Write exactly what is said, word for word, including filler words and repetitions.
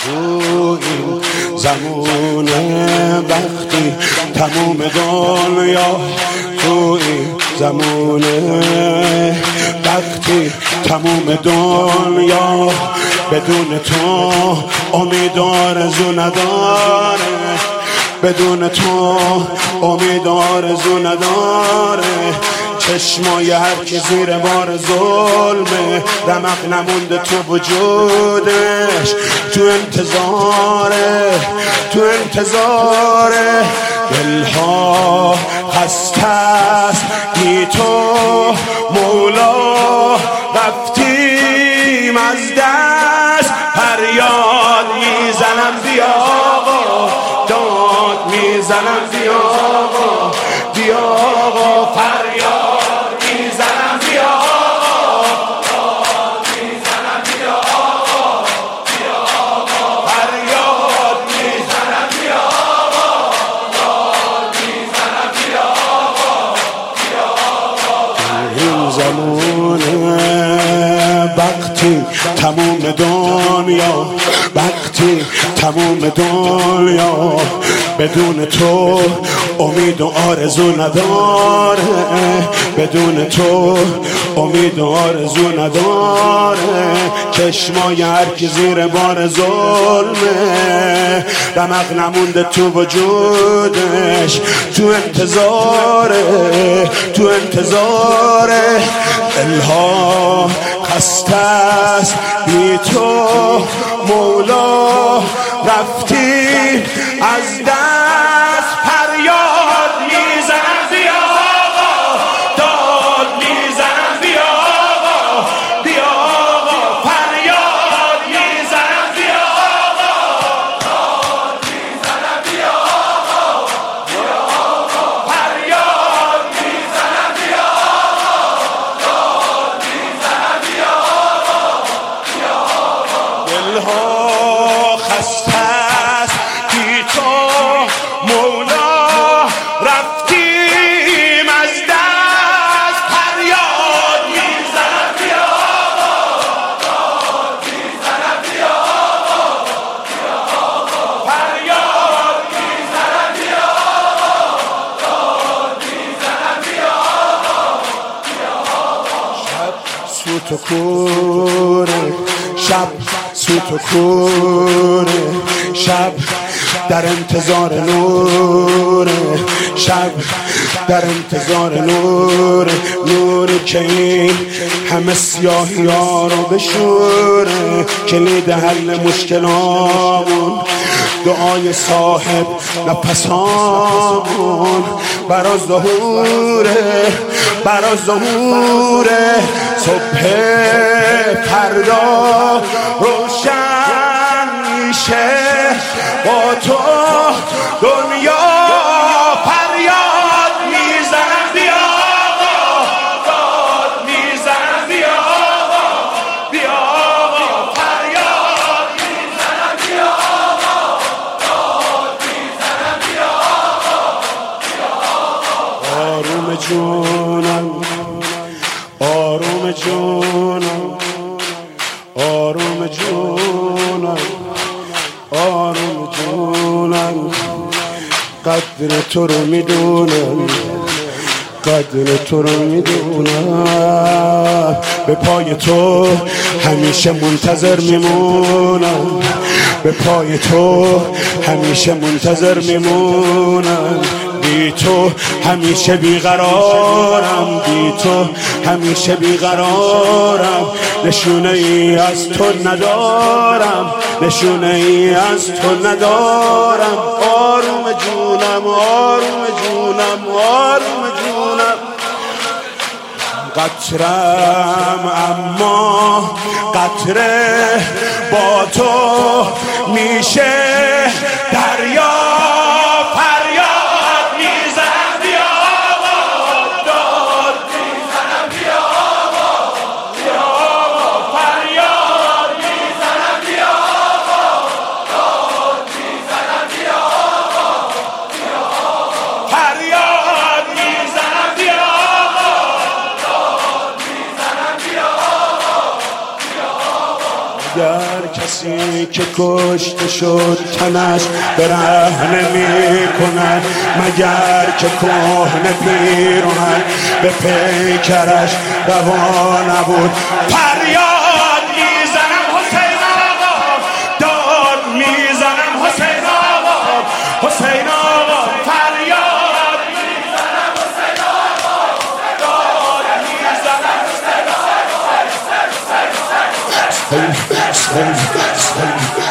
تو این زمونه وقتی تموم دنیا، تو این زمونه وقتی تموم دنیا، بدون تو امید آرزو نداره، بدون تو امید آرزو نداره. چشمای هر کی زیر بار ظلمه، رمق نمونده تو وجودش، تو انتظاره، تو انتظاره. دلها خسته است بی تو مولا، رفتیم از دست، فریاد میزنم بیا آقا، داد میزنم بیا آقا، بیا آقا، فریاد میزنم بیا آقا، داد میزنم بیا آقا، بیا آقا، فریاد میزنم بیا آقا، داد میزنم بیا آقا، بیا آقا. این زمونه وقتی تموم دنیا، وقتی تموم دنیا، بدون تو امید و آرزو نداره، بدون تو امید و آرزو نداره. چشمای هر کی زیر بار ظلمه، رمق نمونده تو وجودش، تو انتظاره، تو انتظاره. دلها خسته است بی تو مولا، رفتی از دست، فریاد میزنم بیا آقا، داد میزنم بیا آقا، بیا آقا، فریاد میزنم بیا آقا، داد میزنم بیا آقا، بیا آقا، فریاد میزنم بیا آقا، داد میزنم بیا آقا، بیا آقا. دلها خسته است بی تو مولا، رفتیم از دست، فریاد میزنم بیا آقا، داد میزنم بیا آقا، بیا آقا، فریاد میزنم بیا آقا، داد میزنم بیا آقا، بیا آقا. شب سوت و کوره، شب سوت و کوره، شب در انتظار نوره، شب در انتظار نوره، نوری که این همه سیاهی ها رو بشوره. کلید حل مشکلامون دعای صاحب نفسامون، برا ظهوره، برا ظهوره. صبح فردا روشن میشه با تو دنیا، فریاد میزنم بیا آقا، داد میزنم بیا آقا، بیا آقا، فریاد میزنم بیا آقا، داد میزنم بیا آقا، بیا آقا. آروم جونم، آروم جونم، آروم جونم، آروم جونم. قدر تو رو میدونم، قدر تو رو میدونم. به پای تو همیشه منتظر میمونم، به پای تو همیشه منتظر میمونم. بی تو همیشه بیقرارم، بی تو همیشه بیقرارم. نشونه ای از تو ندارم، نشونه ای از تو ندارم. آروم جونم، آروم جونم، آروم جونم. قطرم اما قطره با تو میشه دریا، فریاد میزنم بیا آقا، داد میزنم بیا آقا، بیا آقا، فریاد میزنم بیا آقا، داد میزنم بیا آقا، بیا آقا، فریاد میزنم بیا آقا، داد میزنم بیا آقا، بیا آقا. اگر کسی کسی که کشته شد تنش برهنه می کند، مگر که کهنه پیرانش به پیکرش روا نبود. فریاد میزنم حسین آقا، داد میزنم حسین آقا، حسین آقا فریاد میزنم حسین آقا، داد میزنم حسین آقا.